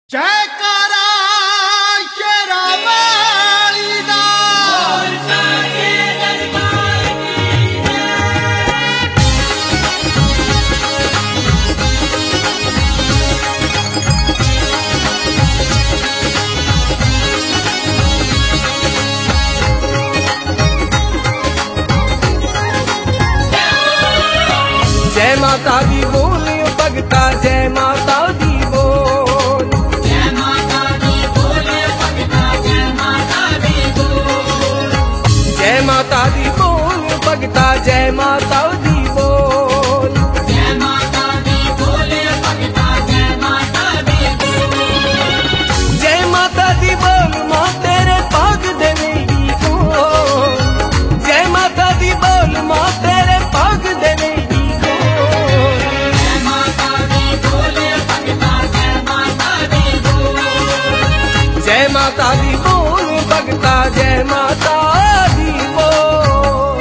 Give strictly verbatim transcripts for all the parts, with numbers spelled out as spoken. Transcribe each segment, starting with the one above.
जयकारा शेरा वाली दा बोल साचे दरबार की जय माता दी बोल भगता जय माता दी बोल जय माता दी बोल भगता जय माता दी बोल जय माता दी बोल भगता जय माता दी बोल जय माता दी बोल भगता जय माता दी बोल जय माता दी बोल मां तेरे पाग देवेगी को जय माता दी बोल मां तेरे पाग देवेगी को जय माता दी बोल भगता जय माता दी बोल जय माता दी बोल भगता जय माता दी बोल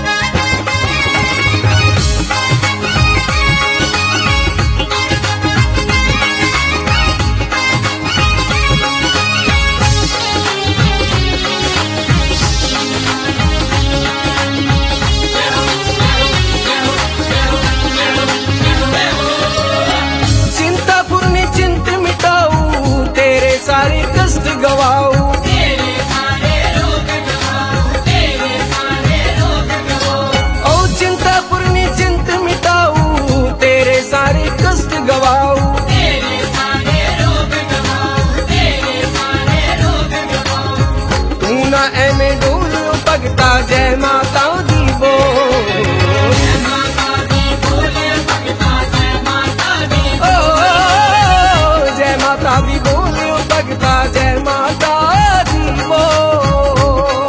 चिंता पूर्णी चिंत मिटाऊ तेरे सारे कष्ट गवाऊ तेरे सारे रोग गवाओ तेरे सारे रोग गवाओ ओ चिंता पूर्णी चिंत मिटाऊ तेरे सारे कष्ट गवाऊ तेरे सारे रोग गवाओ तेरे सारे रोग गवाओ तू ना एमे डोल भगता जय माता दी बोल जय माता दी बोल भगता जय माता दी ओ जय माता दी बोल भगता जय माता दी बोल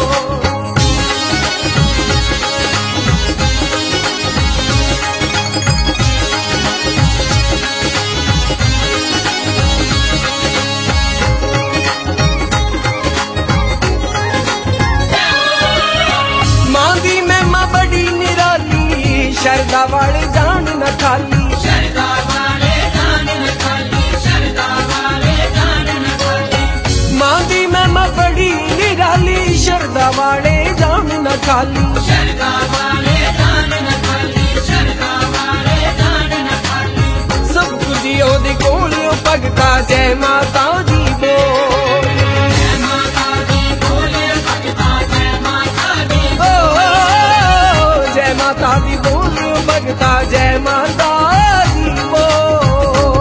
मां दी महिमा बड़ी निराली शरदा वाले जान न खाली शरदा वाले जान न खाली शरदा वाले जान न खाली मां दी महिमा बड़ी निराली शरदा वाले जान न खाली शरदा वाले जान न खाली शरदा वाले जान न खाली सब कुछ ओदे कोल भगता जय माता दी बोल जय माता दी बोल भगता जय माता दी ओ जय माता दी बोल भगता जय माता दी बोल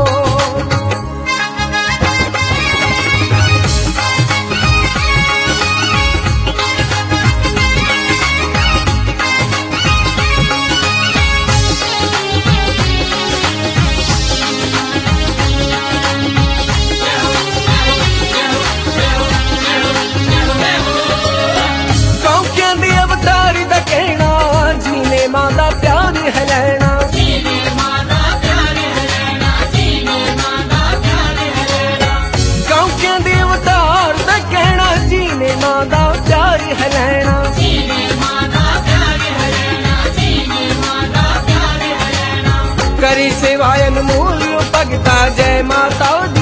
कौकियां दी अवतारी दा कहना जीने मां दा प्यार है लैना जीने माता प्यार है लेना जीने माता प्यार है लेना कौकियां दी अवतार दा कहना जीने मां दा प्यार है लैना जीने माता प्यार है लेना जीने माता प्यार है लेना करी सेवायन मूल भगता जय माता दी